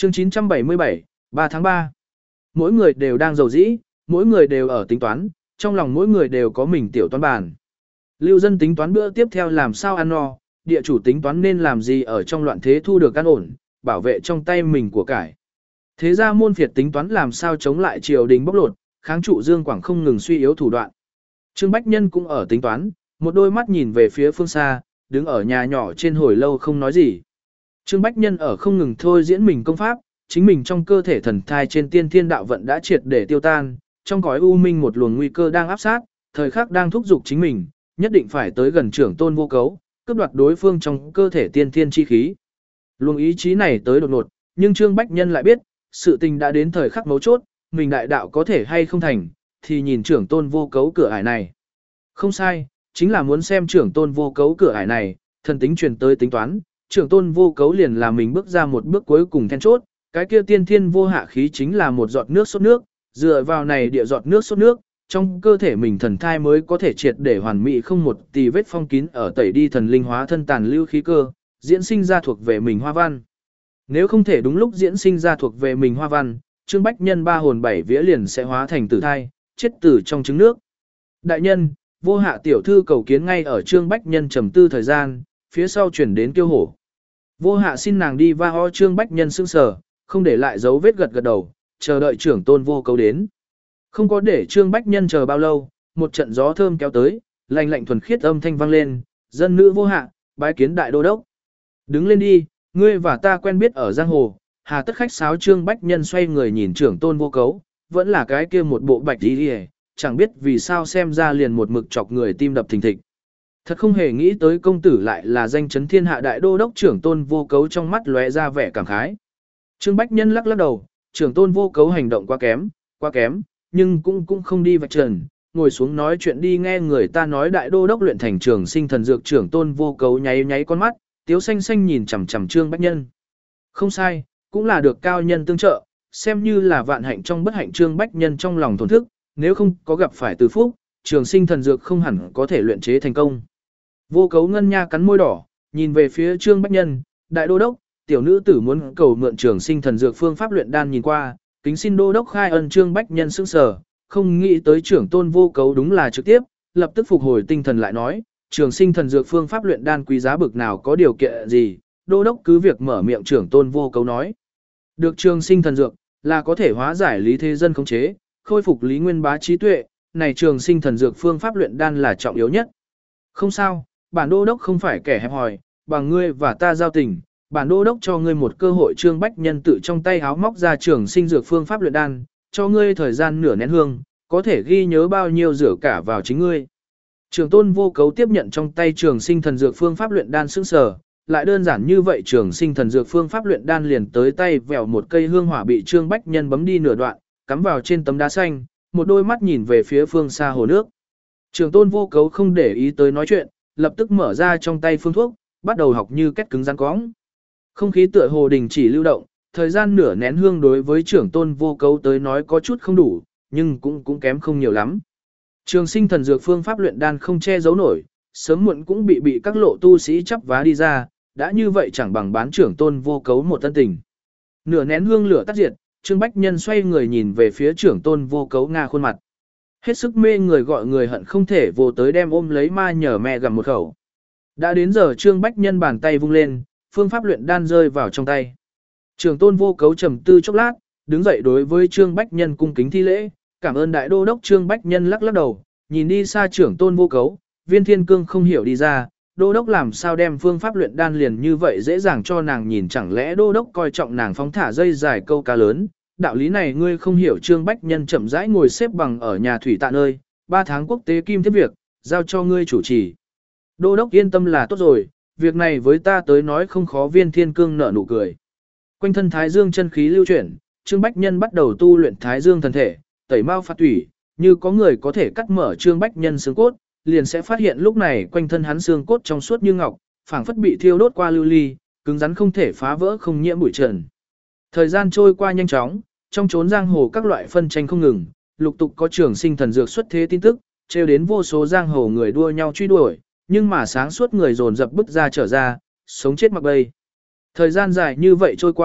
Chương 977, 3 tháng 3. Mỗi người đều đang giàu dĩ, mỗi người đều ở tính toán, trong lòng mỗi người đều có mình tiểu toán bản. Lưu dân tính toán bữa tiếp theo làm sao ăn no, địa chủ tính toán nên làm gì ở trong loạn thế thu được an ổn, bảo vệ trong tay mình của cải. Thế ra môn phiệt tính toán làm sao chống lại triều đình bóc lột, kháng trụ Dương Quảng không ngừng suy yếu thủ đoạn. Trương Bách Nhân cũng ở tính toán, một đôi mắt nhìn về phía phương xa, đứng ở nhà nhỏ trên hồi lâu không nói gì. Trương Bách Nhân ở không ngừng thôi diễn mình công pháp, chính mình trong cơ thể thần thai trên tiên thiên đạo vận đã triệt để tiêu tan, trong cõi u minh một luồng nguy cơ đang áp sát, thời khắc đang thúc giục chính mình, nhất định phải tới gần trưởng tôn vô cấu, cướp đoạt đối phương trong cơ thể tiên thiên chi khí. Luồng ý chí này tới đột ngột, nhưng Trương Bách Nhân lại biết, sự tình đã đến thời khắc mấu chốt, mình đại đạo có thể hay không thành, thì nhìn trưởng tôn vô cấu cửa ải này. Không sai, chính là muốn xem trưởng tôn vô cấu cửa ải này, thần tính truyền tới tính toán, trưởng tôn vô cấu liền là mình bước ra một bước cuối cùng then chốt, cái kia tiên thiên vô hạ khí chính là một giọt nước sốt nước, dựa vào này địa giọt nước sốt nước, trong cơ thể mình thần thai mới có thể triệt để hoàn mỹ không một tì vết phong kín ở tẩy đi thần linh hóa thân tàn lưu khí cơ, diễn sinh ra thuộc về mình hoa văn. Nếu không thể đúng lúc diễn sinh ra thuộc về mình hoa văn, Trương Bách Nhân ba hồn bảy vía liền sẽ hóa thành tử thai, chết tử trong trứng nước. Đại nhân, vô hạ tiểu thư cầu kiến ngay ở Trương Bách Nhân trầm tư thời gian, phía sau chuyển đến kêu hổ. Vô hạ xin nàng đi va ho. Trương Bách Nhân sững sờ, không để lại dấu vết gật gật đầu, chờ đợi trưởng tôn vô cấu đến. Không có để Trương Bách Nhân chờ bao lâu, một trận gió thơm kéo tới, lạnh lạnh thuần khiết âm thanh vang lên, dân nữ vô hạ, bái kiến đại đô đốc. Đứng lên đi, ngươi và ta quen biết ở giang hồ, hà tất khách sáo. Trương Bách Nhân xoay người nhìn trưởng tôn vô cấu, vẫn là cái kia một bộ bạch đi đi, chẳng biết vì sao xem ra liền một mực chọc người tim đập thình thịch. Thật không hề nghĩ tới công tử lại là danh chấn thiên hạ đại đô đốc. Trưởng tôn vô cấu trong mắt lóe ra vẻ cảm khái. Trương Bách Nhân lắc lắc đầu, trưởng tôn vô cấu hành động quá kém, nhưng cũng không đi vạch trần, ngồi xuống nói chuyện đi. Nghe người ta nói đại đô đốc luyện thành trường sinh thần dược. Trưởng tôn vô cấu nháy nháy con mắt, tiếu xanh xanh nhìn chằm chằm Trương Bách Nhân. Không sai, cũng là được cao nhân tương trợ, xem như là vạn hạnh trong bất hạnh. Trương Bách Nhân trong lòng thổn thức, nếu không có gặp phải từ phúc, trường sinh thần dược không hẳn có thể luyện chế thành công. Vô cấu ngân nha cắn môi đỏ, nhìn về phía Trương Bách Nhân, đại đô đốc, tiểu nữ tử muốn cầu mượn trường sinh thần dược phương pháp luyện đan nhìn qua, kính xin đô đốc khai ân. Trương Bách Nhân sững sờ, không nghĩ tới trưởng tôn vô cấu đúng là trực tiếp, lập tức phục hồi tinh thần lại nói, trường sinh thần dược phương pháp luyện đan quý giá bực nào, có điều kiện gì, đô đốc cứ việc mở miệng. Trưởng tôn vô cấu nói, được trường sinh thần dược là có thể hóa giải lý thế dân khống chế, khôi phục lý nguyên bá trí tuệ, này trường sinh thần dược phương pháp luyện đan là trọng yếu nhất. Không sao, bản đô đốc không phải kẻ hẹp hòi, bằng ngươi và ta giao tình, bản đô đốc cho ngươi một cơ hội. Trương Bách Nhân tự trong tay háo móc ra trường sinh dược phương pháp luyện đan, cho ngươi thời gian nửa nén hương, có thể ghi nhớ bao nhiêu rửa cả vào chính ngươi. Trưởng tôn vô cấu tiếp nhận trong tay trường sinh thần dược phương pháp luyện đan sững sờ, lại đơn giản như vậy trường sinh thần dược phương pháp luyện đan liền tới tay, vèo một cây hương hỏa bị Trương Bách Nhân bấm đi nửa đoạn, cắm vào trên tấm đá xanh, một đôi mắt nhìn về phía phương xa hồ nước. Trưởng tôn vô cấu không để ý tới nói chuyện, lập tức mở ra trong tay phương thuốc, bắt đầu học như kết cứng rắn cóng. Không khí tựa hồ đình chỉ lưu động, thời gian nửa nén hương đối với trưởng tôn vô cấu tới nói có chút không đủ, nhưng cũng kém không nhiều lắm. Trường sinh thần dược phương pháp luyện đan không che giấu nổi, sớm muộn cũng bị các lộ tu sĩ chắp vá đi ra, đã như vậy chẳng bằng bán trưởng tôn vô cấu một tân tình. Nửa nén hương lửa tắt diệt, Trương Bách Nhân xoay người nhìn về phía trưởng tôn vô cấu nga khuôn mặt. Hết sức mê người, gọi người hận không thể vô tới đem ôm lấy ma nhờ mẹ gặm một khẩu. Đã đến giờ Trương Bách Nhân bàn tay vung lên, phương pháp luyện đan rơi vào trong tay. Trưởng tôn vô cấu trầm tư chốc lát, đứng dậy đối với Trương Bách Nhân cung kính thi lễ, cảm ơn đại đô đốc. Trương Bách Nhân lắc lắc đầu, nhìn đi xa trưởng tôn vô cấu, Viên Thiên Cương không hiểu đi ra, đô đốc làm sao đem phương pháp luyện đan liền như vậy dễ dàng cho nàng nhìn, chẳng lẽ đô đốc coi trọng nàng phóng thả dây dài câu cá lớn, đạo lý này ngươi không hiểu. Trương Bách Nhân chậm rãi ngồi xếp bằng ở nhà thủy tạ nơi, 3 tháng quốc tế kim tiếp việc, giao cho ngươi chủ trì. Đô đốc yên tâm là tốt rồi, việc này với ta tới nói không khó. Viên Thiên Cương nở nụ cười. Quanh thân Thái Dương chân khí lưu chuyển, Trương Bách Nhân bắt đầu tu luyện Thái Dương thần thể, tẩy mao phạt tủy, như có người có thể cắt mở Trương Bách Nhân xương cốt, liền sẽ phát hiện lúc này quanh thân hắn xương cốt trong suốt như ngọc, phảng phất bị thiêu đốt qua lưu ly, cứng rắn không thể phá vỡ, không nhiễm bụi trần. Thời gian trôi qua nhanh chóng, trong chốn giang hồ các loại phân tranh không ngừng, lục tục có trường sinh thần dược xuất thế tin tức, trêu đến vô số giang hồ người đua nhau truy đuổi, nhưng mà sáng suốt người dồn dập bứt ra trở ra, sống chết mặc bay. Thời gian dài như vậy trôi qua,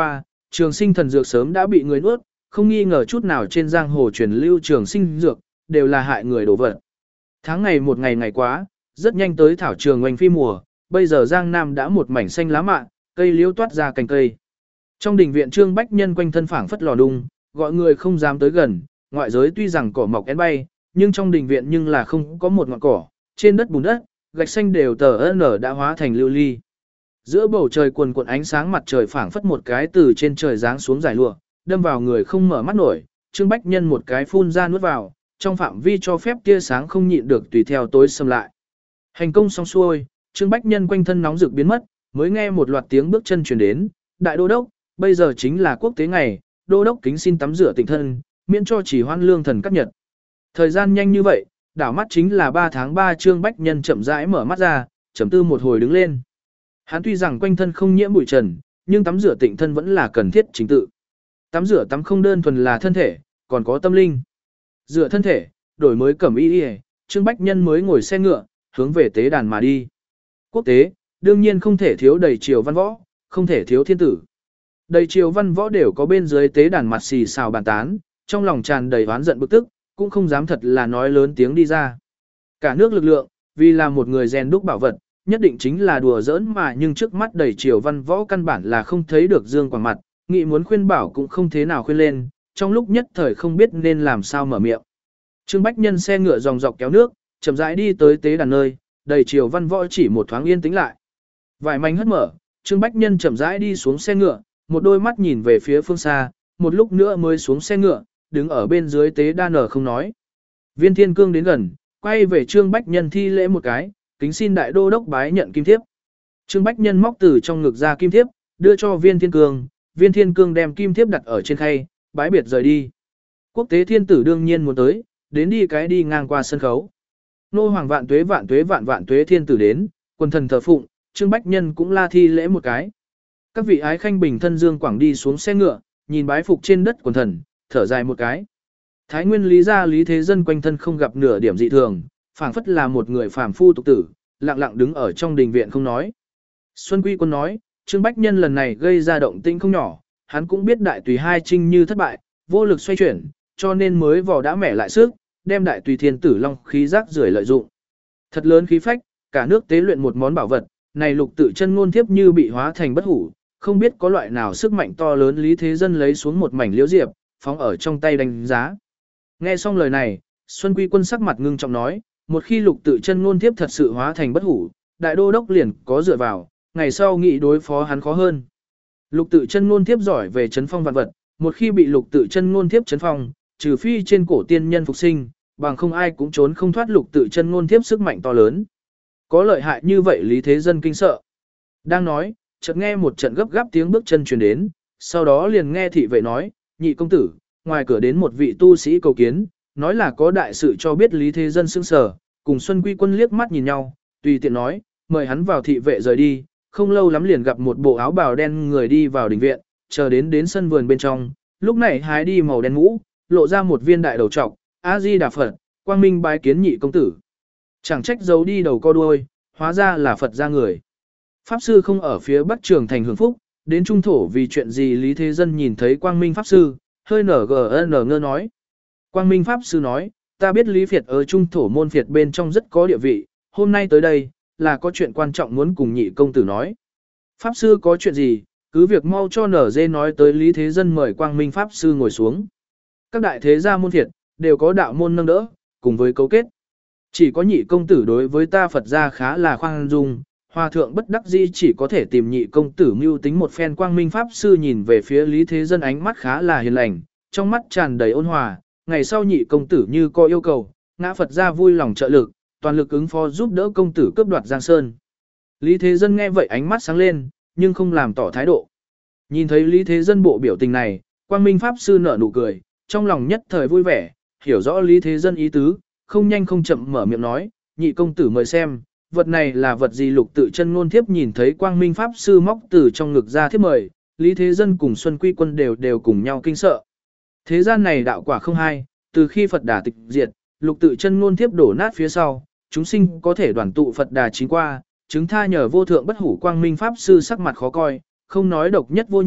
trường sinh thần dược sớm đã bị người nuốt, không nghi ngờ chút nào trên giang hồ truyền lưu trường sinh dược, đều là hại người đổ vật. Tháng ngày một ngày ngày quá, rất nhanh tới thảo trường oanh phi mùa, bây giờ Giang Nam đã một mảnh xanh lá mạ, cây liễu toát ra cành cây. Trong đình viện Trương Bách Nhân quanh thân phảng phất lò đung, gọi người không dám tới gần, ngoại giới tuy rằng cỏ mọc én bay, nhưng trong đình viện nhưng là không có một ngọn cỏ, trên đất bùn đất, gạch xanh đều tờ nở đã hóa thành lưu ly. Giữa bầu trời quần cuộn ánh sáng mặt trời phảng phất một cái từ trên trời giáng xuống giải lụa, đâm vào người không mở mắt nổi, Trương Bách Nhân một cái phun ra nuốt vào, trong phạm vi cho phép tia sáng không nhịn được tùy theo tối xâm lại. Hành công xong xuôi, Trương Bách Nhân quanh thân nóng rực biến mất, mới nghe một loạt tiếng bước chân truyền đến, đại đô đốc, bây giờ chính là quốc tế ngày, đô đốc kính xin tắm rửa tịnh thân, miễn cho chỉ hoan lương thần cắt nhật. Thời gian nhanh như vậy, đảo mắt chính là 3 tháng 3 Trương Bách Nhân chậm rãi mở mắt ra, trầm tư một hồi đứng lên. Hắn tuy rằng quanh thân không nhiễm bụi trần, nhưng tắm rửa tịnh thân vẫn là cần thiết chính tự. Tắm rửa tắm không đơn thuần là thân thể, còn có tâm linh. Rửa thân thể, đổi mới cẩm y, Trương Bách Nhân mới ngồi xe ngựa, hướng về tế đàn mà đi. Quốc tế, đương nhiên không thể thiếu đầy triều văn võ, không thể thiếu thiên tử. Đầy triều văn võ đều có bên dưới tế đàn mặt xì xào bàn tán, trong lòng tràn đầy oán giận bực tức, cũng không dám thật là nói lớn tiếng đi ra. Cả nước lực lượng, vì là một người rèn đúc bảo vật, nhất định chính là đùa giỡn mà, nhưng trước mắt đầy triều văn võ căn bản là không thấy được dương quang mặt, nghị muốn khuyên bảo cũng không thế nào khuyên lên, trong lúc nhất thời không biết nên làm sao mở miệng. Trương Bách Nhân xe ngựa dòng dọc kéo nước, chậm rãi đi tới tế đàn nơi, đầy triều văn võ chỉ một thoáng yên tĩnh lại. Vải mảnh hất mở, Trương Bách Nhân chậm rãi đi xuống xe ngựa, một đôi mắt nhìn về phía phương xa, một lúc nữa mới xuống xe ngựa, đứng ở bên dưới tế đàn ở không nói. Viên Thiên Cương đến gần, quay về Trương Bách Nhân thi lễ một cái, kính xin đại đô đốc bái nhận kim thiếp. Trương Bách Nhân móc từ trong ngực ra kim thiếp, đưa cho Viên Thiên Cương, Viên Thiên Cương đem kim thiếp đặt ở trên khay, bái biệt rời đi. Quốc tế thiên tử đương nhiên muốn tới, đến đi cái đi ngang qua sân khấu. Nô hoàng vạn tuế vạn tuế vạn vạn tuế thiên tử đến, quần thần thờ phụng, Trương Bách Nhân cũng la thi lễ một cái. Các vị ái khanh bình thân dương quảng đi xuống xe ngựa, nhìn bái phục trên đất quần thần, thở dài một cái. Thái nguyên lý gia Lý Thế Dân quanh thân không gặp nửa điểm dị thường, phảng phất là một người phàm phu tục tử, lặng lặng đứng ở trong đình viện không nói. Xuân Quy Quân nói, Trương Bách Nhân lần này gây ra động tĩnh không nhỏ, hắn cũng biết đại tùy hai trinh như thất bại, vô lực xoay chuyển, cho nên mới vò đã mẻ lại sức, đem đại tùy thiên tử long khí rác rưởi lợi dụng. Thật lớn khí phách, cả nước tế luyện một món bảo vật, này lục tự chân ngôn thiếp như bị hóa thành bất hủ, không biết có loại nào sức mạnh to lớn Lý Thế Dân lấy xuống một mảnh liễu diệp, phóng ở trong tay đánh giá. Nghe xong lời này, Xuân Quy Quân sắc mặt ngưng trọng nói, một khi lục tự chân ngôn thiếp thật sự hóa thành bất hủ, đại đô đốc liền có dựa vào, ngày sau nghị đối phó hắn khó hơn. Lục tự chân ngôn thiếp giỏi về chấn phong vạn vật, một khi bị lục tự chân ngôn thiếp chấn phong, trừ phi trên cổ tiên nhân phục sinh, bằng không ai cũng trốn không thoát lục tự chân ngôn thiếp sức mạnh to lớn. Có lợi hại như vậy Lý Thế Dân kinh sợ. Đang nói, chợt nghe một trận gấp gáp tiếng bước chân truyền đến, sau đó liền nghe thị vệ nói, nhị công tử, ngoài cửa đến một vị tu sĩ cầu kiến, nói là có đại sự cho biết Lý Thế Dân sững sờ, cùng Xuân Quy Quân liếc mắt nhìn nhau, tùy tiện nói, mời hắn vào thị vệ rời đi, không lâu lắm liền gặp một bộ áo bào đen người đi vào đình viện, chờ đến sân vườn bên trong, lúc này hái đi màu đen mũ, lộ ra một viên đại đầu trọc, A Di Đà Phật, quang minh bái kiến nhị công tử. Chẳng trách giấu đi đầu co đuôi, hóa ra là Phật ra người. Pháp sư không ở phía Bắc Trường thành hưởng phúc, đến trung thổ vì chuyện gì Lý Thế Dân nhìn thấy quang minh Pháp sư, hơi ngơ nói. Quang minh Pháp sư nói, ta biết Lý Việt ở trung thổ môn Việt bên trong rất có địa vị, hôm nay tới đây, là có chuyện quan trọng muốn cùng nhị công tử nói. Pháp sư có chuyện gì, cứ việc mau cho nở dê nói tới Lý Thế Dân mời quang minh Pháp sư ngồi xuống. Các đại thế gia môn Việt, đều có đạo môn nâng đỡ, cùng với cấu kết. Chỉ có nhị công tử đối với ta Phật gia khá là khoan dung, hòa thượng bất đắc dĩ chỉ có thể tìm nhị công tử mưu tính một phen quang minh Pháp sư nhìn về phía Lý Thế Dân ánh mắt khá là hiền lành, trong mắt tràn đầy ôn hòa, ngày sau nhị công tử như có yêu cầu, ngã Phật gia vui lòng trợ lực, toàn lực ứng phó giúp đỡ công tử cướp đoạt Giang Sơn. Lý Thế Dân nghe vậy ánh mắt sáng lên, nhưng không làm tỏ thái độ. Nhìn thấy Lý Thế Dân bộ biểu tình này, quang minh Pháp sư nở nụ cười, trong lòng nhất thời vui vẻ, hiểu rõ Lý Thế Dân ý tứ, không nhanh không chậm mở miệng nói, nhị công tử mời xem, vật này là vật gì lục tự chân ngôn thiếp nhìn thấy quang minh Pháp sư móc từ trong ngực ra thiếp mời, Lý Thế Dân cùng Xuân Quy Quân đều cùng nhau kinh sợ. Thế gian này đạo quả không hai, từ khi Phật Đà tịch diệt, lục tự chân ngôn thiếp đổ nát phía sau, chúng sinh có thể đoàn tụ Phật Đà chín qua, chứng tha nhờ vô thượng bất hủ quang minh Pháp sư sắc mặt khó coi, không nói độc nhất vô nhị,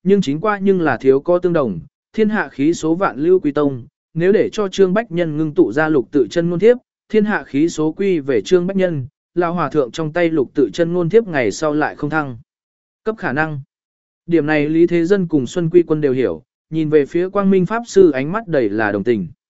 nhưng chính qua nhưng là thiếu có tương đồng, thiên hạ khí số vạn lưu quy tông, nếu để cho Trương Bách Nhân ngưng tụ ra lục tự chân ngôn thiếp, thiên hạ khí số quy về Trương Bách Nhân, lão hòa thượng trong tay lục tự chân ngôn thiếp ngày sau lại không thăng. Cấp khả năng. Điểm này Lý Thế Dân cùng Xuân Quy Quân đều hiểu, nhìn về phía Quang Minh Pháp Sư ánh mắt đầy là đồng tình.